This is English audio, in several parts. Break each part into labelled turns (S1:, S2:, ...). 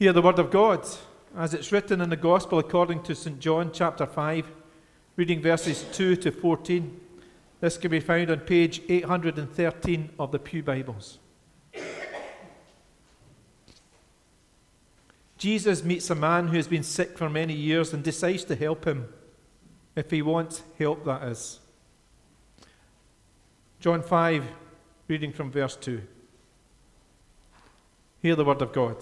S1: Hear the word of God, as it's written in the Gospel according to St. John chapter 5, reading verses 2 to 14. This can be found on page 813 of the Pew Bibles. Jesus meets a man who has been sick for many years and decides to help him, if he wants help, that is. John 5, reading from verse 2. Hear the word of God.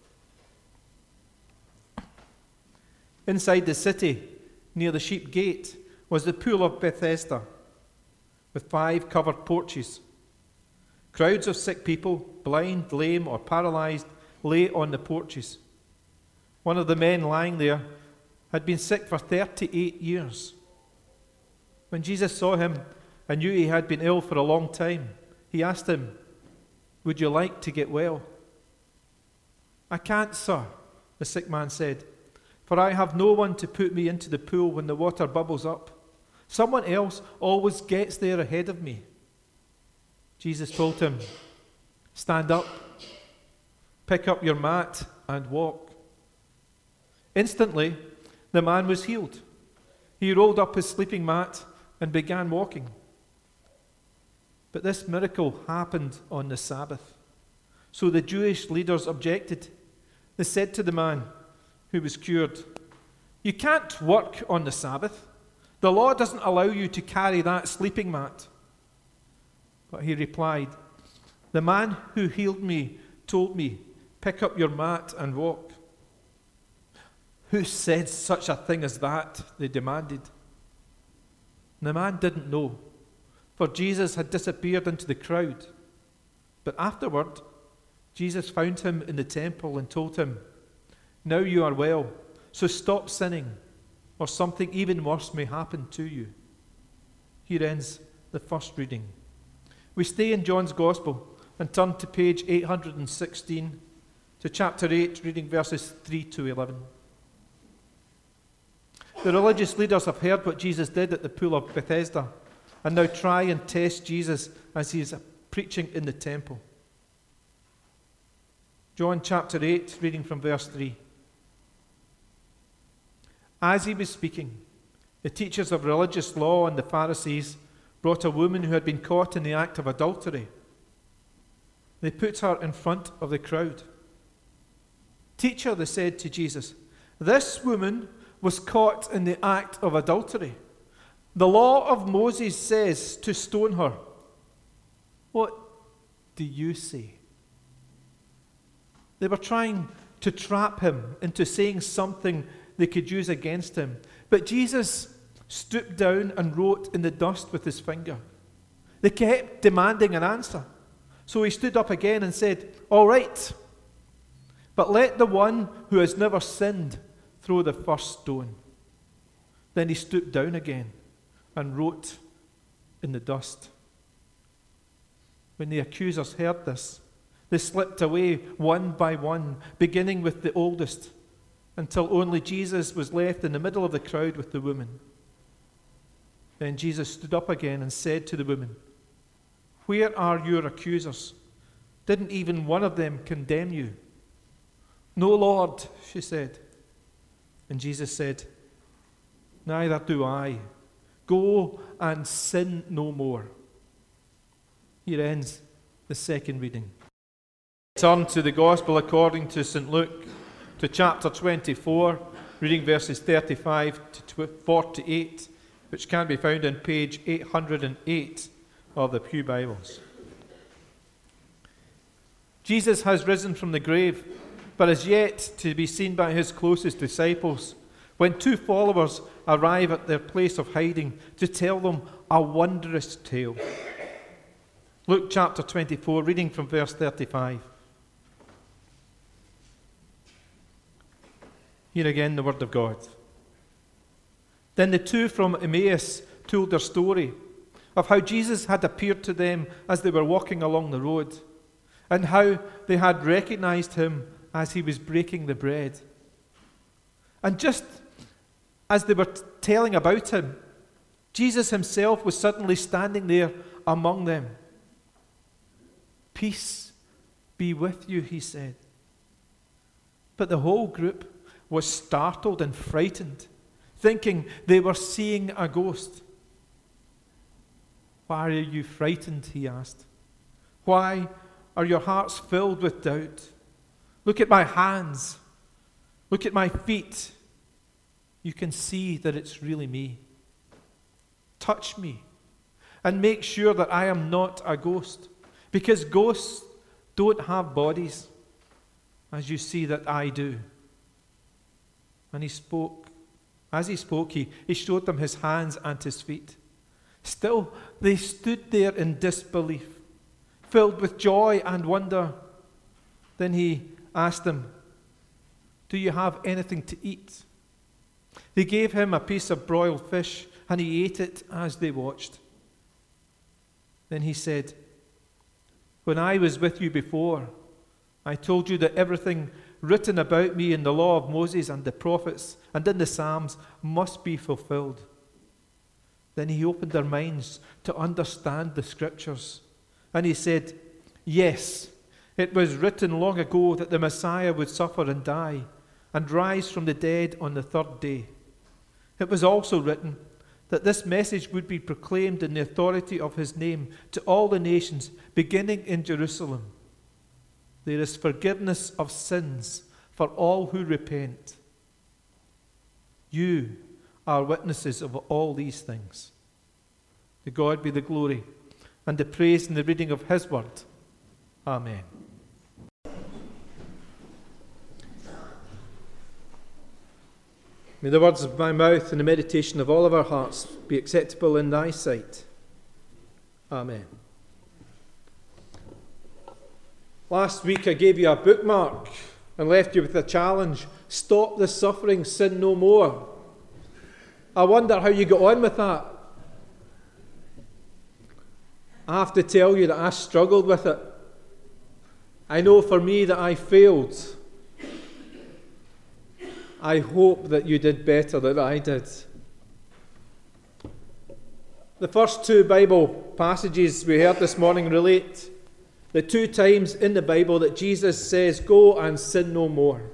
S1: Inside the city, near the sheep gate, was the pool of Bethesda, with 5 covered porches. Crowds of sick people, blind, lame, or paralyzed, lay on the porches. One of the men lying there had been sick for 38 years. When Jesus saw him and knew he had been ill for a long time, he asked him, "Would you like to get well?" "I can't, sir," the sick man said, "for I have no one to put me into the pool when the water bubbles up. Someone else always gets there ahead of me." Jesus told him, "Stand up, pick up your mat, and walk." Instantly, the man was healed. He rolled up his sleeping mat and began walking. But this miracle happened on the Sabbath. So the Jewish leaders objected. They said to the man who was cured, "You can't work on the Sabbath. The law doesn't allow you to carry that sleeping mat." But he replied, "The man who healed me told me, 'Pick up your mat and walk.'" "Who said such a thing as that?" they demanded. The man didn't know, for Jesus had disappeared into the crowd. But afterward, Jesus found him in the temple and told him, "Now you are well, so stop sinning, or something even worse may happen to you." Here ends the first reading. We stay in John's Gospel and turn to page 816 to chapter 8, reading verses 3 to 11. The religious leaders have heard what Jesus did at the pool of Bethesda and now try and test Jesus as he is preaching in the temple. John chapter 8, reading from verse 3. As he was speaking, the teachers of religious law and the Pharisees brought a woman who had been caught in the act of adultery. They put her in front of the crowd. "Teacher," they said to Jesus, "this woman was caught in the act of adultery. The law of Moses says to stone her. What do you say?" They were trying to trap him into saying something they could use against him. But Jesus stooped down and wrote in the dust with his finger. They kept demanding an answer. So he stood up again and said, "All right, but let the one who has never sinned throw the first stone." Then he stooped down again and wrote in the dust. When the accusers heard this, they slipped away one by one, beginning with the oldest, until only Jesus was left in the middle of the crowd with the woman. Then Jesus stood up again and said to the woman, "Where are your accusers? Didn't even one of them condemn you?" "No, Lord," she said. And Jesus said, "Neither do I. Go and sin no more." Here ends the second reading. Turn to the Gospel according to St. Luke, to chapter 24, reading verses 35 to 48, which can be found on page 808 of the Pew Bibles. Jesus has risen from the grave, but is yet to be seen by his closest disciples, when 2 followers arrive at their place of hiding to tell them a wondrous tale. Luke chapter 24, reading from verse 35. Here again the word of God. Then the 2 from Emmaus told their story of how Jesus had appeared to them as they were walking along the road, and how they had recognized him as he was breaking the bread. And just as they were telling about him, Jesus himself was suddenly standing there among them. "Peace be with you," he said. But the whole group was startled and frightened, thinking they were seeing a ghost. "Why are you frightened?" he asked. "Why are your hearts filled with doubt? Look at my hands. Look at my feet. You can see that it's really me. Touch me and make sure that I am not a ghost, because ghosts don't have bodies, as you see that I do." And as he spoke, he showed them his hands and his feet. Still, they stood there in disbelief, filled with joy and wonder. Then he asked them, "Do you have anything to eat?" They gave him a piece of broiled fish, and he ate it as they watched. Then he said, "When I was with you before, I told you that everything written about me in the law of Moses and the prophets and in the Psalms must be fulfilled." Then he opened their minds to understand the Scriptures. And he said, "Yes, it was written long ago that the Messiah would suffer and die and rise from the dead on the third day. It was also written that this message would be proclaimed in the authority of his name to all the nations, beginning in Jerusalem. There is forgiveness of sins for all who repent. You are witnesses of all these things. To God be the glory and the praise in the reading of his word. Amen. May the words of my mouth and the meditation of all of our hearts be acceptable in thy sight. Amen. Last week I gave you a bookmark and left you with a challenge: stop the suffering, sin no more. I wonder how you got on with that. I have to tell you that I struggled with it. I know for me that I failed. I hope that you did better than I did. The first two Bible passages we heard this morning relate the two times in the Bible that Jesus says, "Go and sin no more."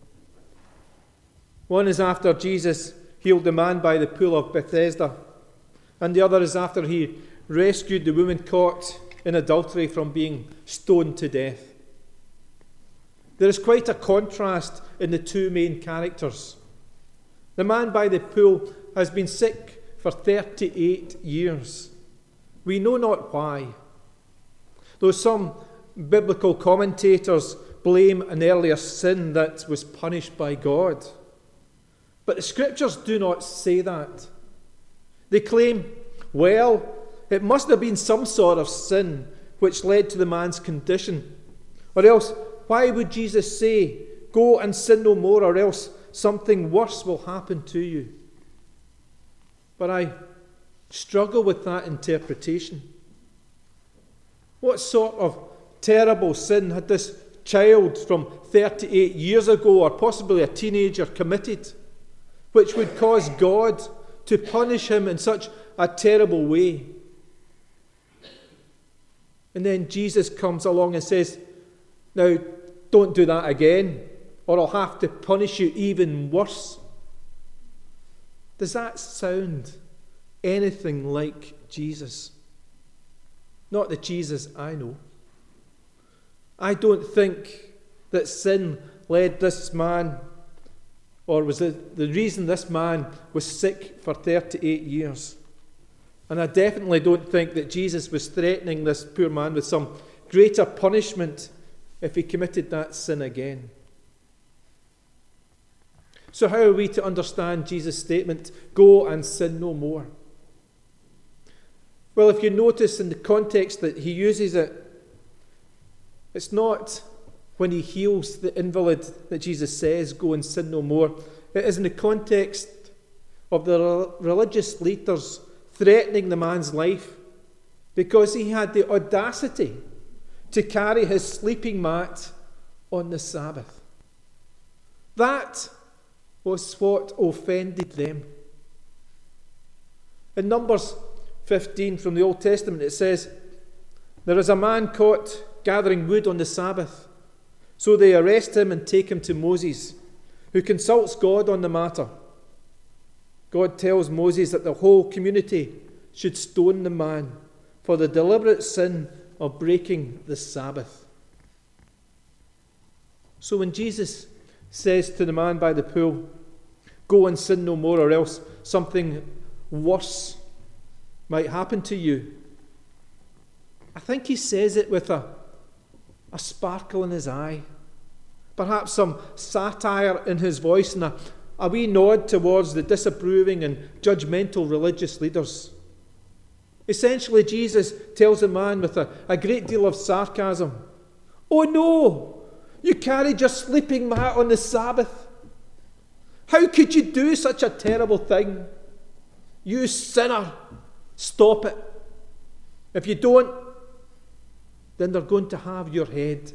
S1: One is after Jesus healed the man by the pool of Bethesda, and the other is after he rescued the woman caught in adultery from being stoned to death. There is quite a contrast in the two main characters. The man by the pool has been sick for 38 years. We know not why, though some biblical commentators blame an earlier sin that was punished by God. But the Scriptures do not say that. They claim, well, it must have been some sort of sin which led to the man's condition. Or else, why would Jesus say, "Go and sin no more, or else something worse will happen to you"? But I struggle with that interpretation. What sort of terrible sin had this child from 38 years ago, or possibly a teenager, committed, which would cause God to punish him in such a terrible way? And then Jesus comes along and says, "Now, don't do that again, or I'll have to punish you even worse." Does that sound anything like Jesus? Not the Jesus I know. I don't think that sin led this man, or was the reason this man was sick for 38 years. And I definitely don't think that Jesus was threatening this poor man with some greater punishment if he committed that sin again. So how are we to understand Jesus' statement, "Go and sin no more"? Well, if you notice in the context that he uses it, it's not when he heals the invalid that Jesus says, "Go and sin no more." It is in the context of the religious leaders threatening the man's life because he had the audacity to carry his sleeping mat on the Sabbath. That was what offended them. In Numbers 15 from the Old Testament, it says, "There is a man caught gathering wood on the Sabbath. So they arrest him and take him to Moses, who consults God on the matter. God tells Moses that the whole community should stone the man for the deliberate sin of breaking the Sabbath. So when Jesus says to the man by the pool, "Go and sin no more, or else something worse might happen to you," I think he says it with a sparkle in his eye, perhaps some satire in his voice, and a wee nod towards the disapproving and judgmental religious leaders. Essentially, Jesus tells the man with a great deal of sarcasm, "Oh no, you carried your sleeping mat on the Sabbath. How could you do such a terrible thing? You sinner, stop it. If you don't, then they're going to have your head."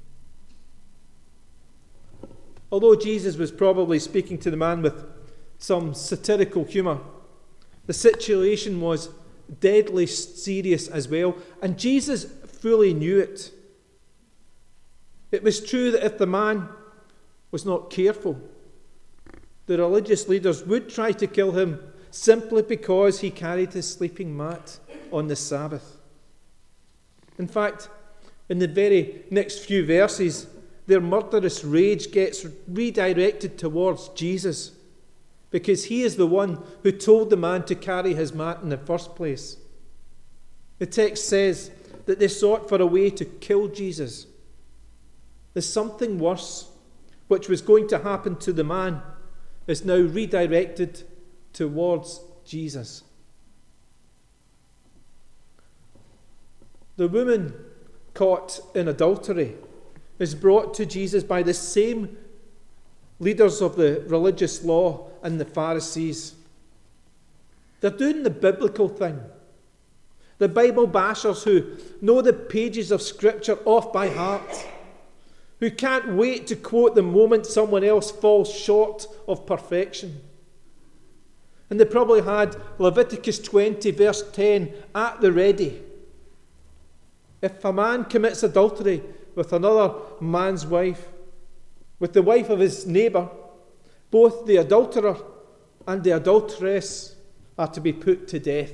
S1: Although Jesus was probably speaking to the man with some satirical humour, the situation was deadly serious as well, and Jesus fully knew it. It was true that if the man was not careful, the religious leaders would try to kill him simply because he carried his sleeping mat on the Sabbath. In fact, in the very next few verses, their murderous rage gets redirected towards Jesus, because he is the one who told the man to carry his mat in the first place. The text says that they sought for a way to kill Jesus. The something worse, which was going to happen to the man, is now redirected towards Jesus. The woman caught in adultery is brought to Jesus by the same leaders of the religious law and the Pharisees. They're doing the biblical thing. The Bible bashers who know the pages of Scripture off by heart, who can't wait to quote the moment someone else falls short of perfection. And they probably had Leviticus 20 verse 10 at the ready. If a man commits adultery with another man's wife, with the wife of his neighbour, both the adulterer and the adulteress are to be put to death.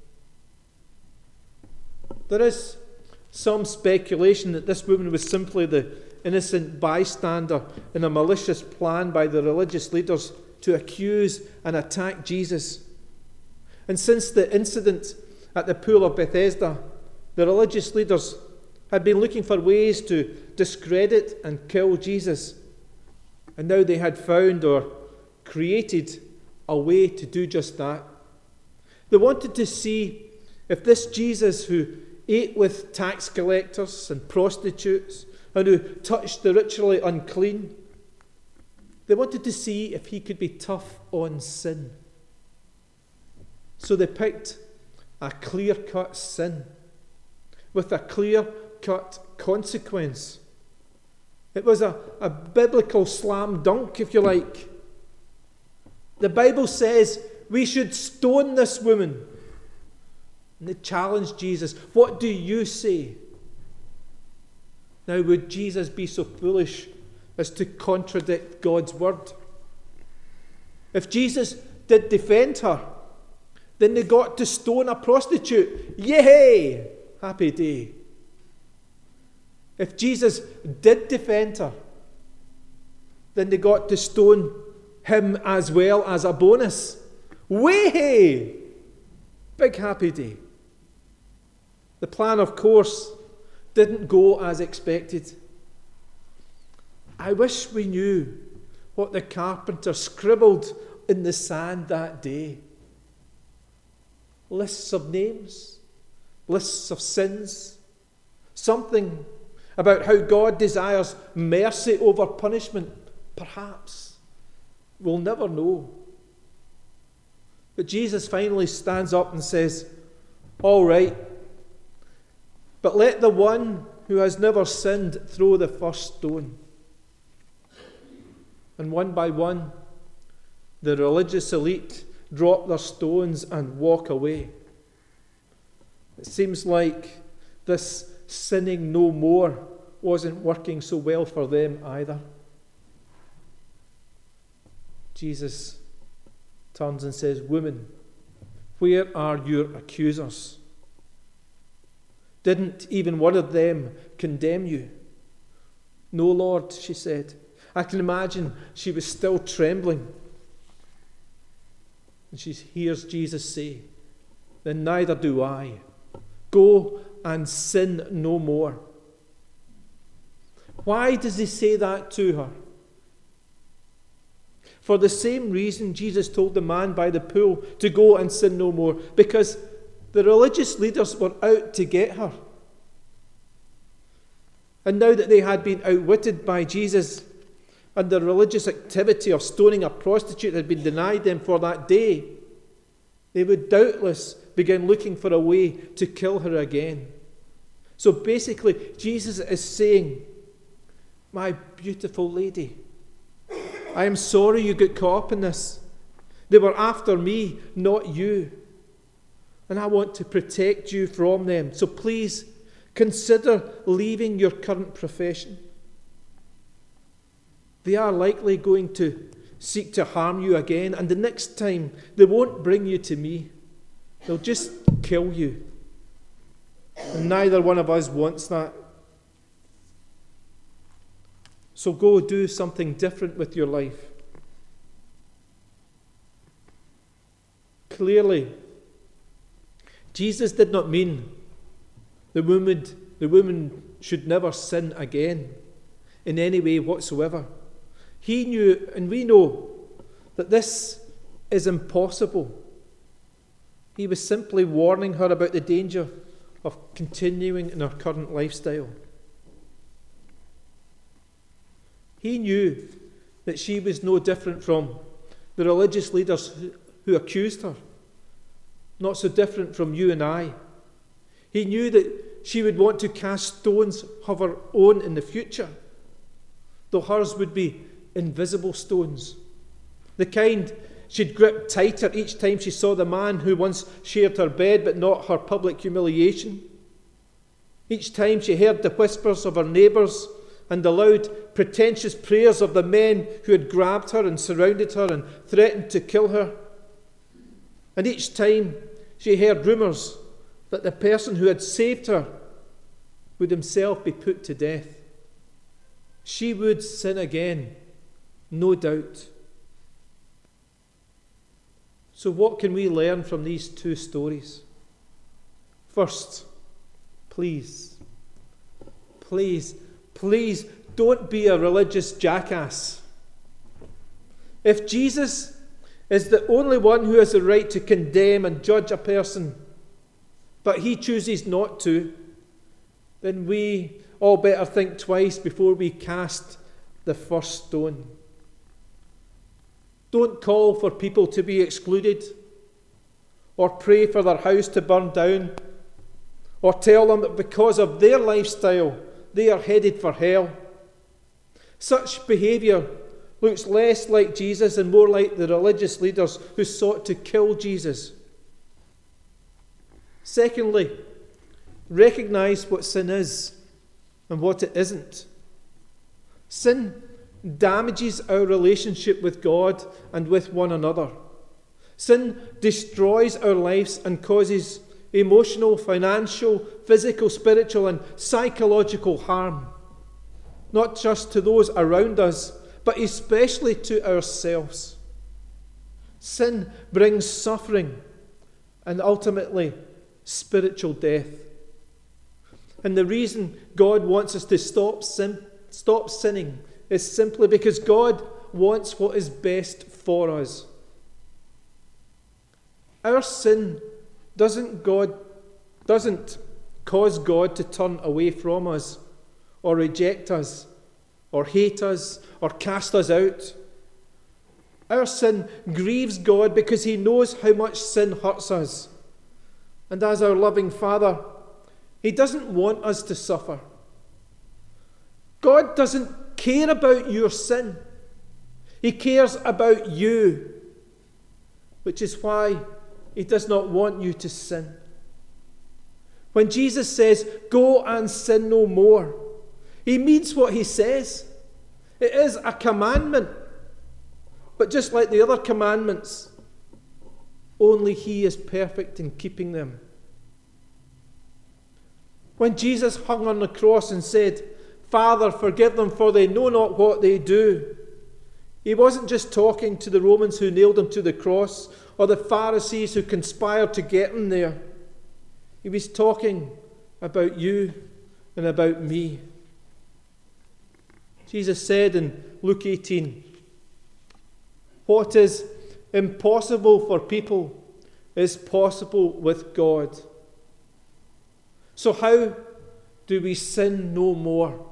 S1: There is some speculation that this woman was simply the innocent bystander in a malicious plan by the religious leaders to accuse and attack Jesus. And since the incident at the pool of Bethesda, the religious leaders had been looking for ways to discredit and kill Jesus. And now they had found or created a way to do just that. They wanted to see if this Jesus who ate with tax collectors and prostitutes and who touched the ritually unclean, they wanted to see if he could be tough on sin. So they picked a clear-cut sin with a clear-cut consequence. It was a biblical slam dunk, if you like. The Bible says we should stone this woman. And they challenged Jesus, "What do you say?" Now, would Jesus be so foolish as to contradict God's word? If Jesus did defend her, then they got to stone a prostitute. Yay! Happy day. If Jesus did defend her, then they got to stone him as well as a bonus. Way! Big happy day. The plan, of course, didn't go as expected. I wish we knew what the carpenter scribbled in the sand that day. Lists of names, lists of sins, something about how God desires mercy over punishment. Perhaps. We'll never know. But Jesus finally stands up and says, "All right, but let the one who has never sinned throw the first stone." And one by one, the religious elite drop their stones and walk away. It seems like this sinning no more wasn't working so well for them either. Jesus turns and says, "Woman, where are your accusers? Didn't even one of them condemn you?" "No, Lord," she said. I can imagine she was still trembling. And she hears Jesus say, "Then neither do I. Go and sin no more." Why does he say that to her? For the same reason Jesus told the man by the pool to go and sin no more, because the religious leaders were out to get her. And now that they had been outwitted by Jesus, and the religious activity of stoning a prostitute had been denied them for that day, they would doubtless begin looking for a way to kill her again. So basically, Jesus is saying, "My beautiful lady, I am sorry you got caught up in this. They were after me, not you. And I want to protect you from them. So please consider leaving your current profession. They are likely going to seek to harm you again, and the next time they won't bring you to me. They'll just kill you. And neither one of us wants that. So go do something different with your life." Clearly, Jesus did not mean the woman should never sin again in any way whatsoever. He knew, and we know, that this is impossible. He was simply warning her about the danger of continuing in her current lifestyle. He knew that she was no different from the religious leaders who accused her, not so different from you and I. He knew that she would want to cast stones of her own in the future, though hers would be invisible stones, the kind she'd grip tighter each time she saw the man who once shared her bed but not her public humiliation. Each time she heard the whispers of her neighbours and the loud, pretentious prayers of the men who had grabbed her and surrounded her and threatened to kill her. And each time she heard rumours that the person who had saved her would himself be put to death. She would sin again, no doubt. So what can we learn from these two stories? First, please don't be a religious jackass. If Jesus is the only one who has the right to condemn and judge a person, but he chooses not to, then we all better think twice before we cast the first stone. Don't call for people to be excluded, or pray for their house to burn down, or tell them that because of their lifestyle they are headed for hell. Such behaviour looks less like Jesus and more like the religious leaders who sought to kill Jesus. Secondly, recognise what sin is and what it isn't. Sin damages our relationship with God and with one another. Sin destroys our lives and causes emotional, financial, physical, spiritual, and psychological harm, not just to those around us, but especially to ourselves. Sin brings suffering and ultimately spiritual death. And the reason God wants us to stop sinning is simply because God wants what is best for us. Our sin doesn't cause God to turn away from us, or reject us, or hate us, or cast us out. Our sin grieves God because he knows how much sin hurts us. And as our loving Father, he doesn't want us to suffer. God doesn't care about your sin. He cares about you, which is why he does not want you to sin. When Jesus says, "Go and sin no more," He means what he says. It is a commandment. But just like the other commandments, only he is perfect in keeping them. When Jesus hung on the cross and said, "Father, forgive them, for they know not what they do," he wasn't just talking to the Romans who nailed him to the cross or the Pharisees who conspired to get him there. He was talking about you and about me. Jesus said in Luke 18, "What is impossible for people is possible with God." So how do we sin no more?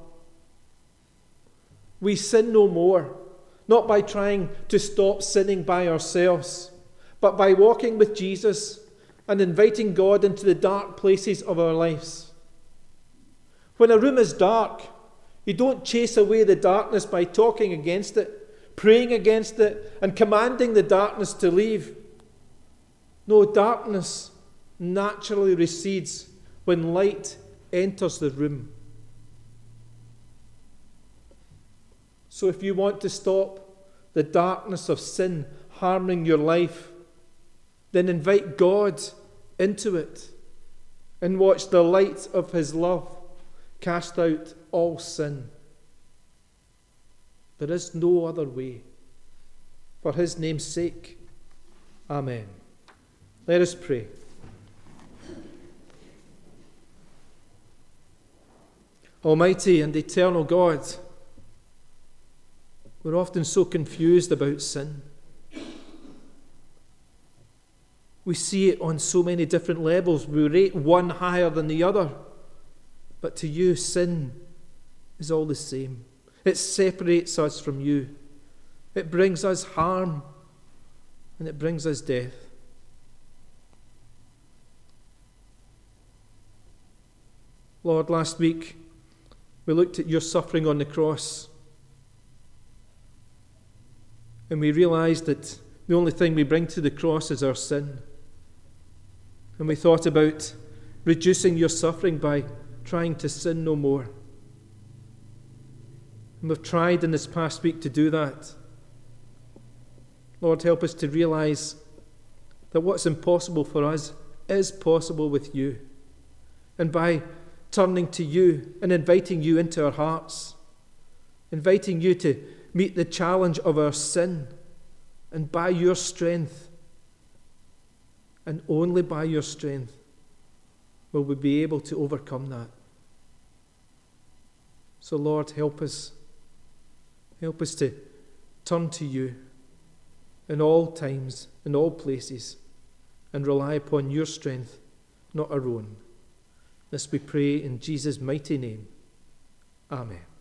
S1: We sin no more, not by trying to stop sinning by ourselves, but by walking with Jesus and inviting God into the dark places of our lives. When a room is dark, you don't chase away the darkness by talking against it, praying against it, and commanding the darkness to leave. No, darkness naturally recedes when light enters the room. So if you want to stop the darkness of sin harming your life, then invite God into it and watch the light of his love cast out all sin. There is no other way. For his name's sake. Amen. Let us pray. Almighty and eternal God, we're often so confused about sin. We see it on so many different levels. We rate one higher than the other. But to you, sin is all the same. It separates us from you. It brings us harm and it brings us death. Lord, last week we looked at your suffering on the cross and we realized that the only thing we bring to the cross is our sin. And we thought about reducing your suffering by trying to sin no more. And we've tried in this past week to do that. Lord, help us to realize that what's impossible for us is possible with you. And by turning to you and inviting you into our hearts, inviting you to meet the challenge of our sin, and by your strength, and only by your strength, will we be able to overcome that. So Lord, help us. Help us to turn to you in all times, in all places, and rely upon your strength, not our own. This we pray in Jesus' mighty name. Amen.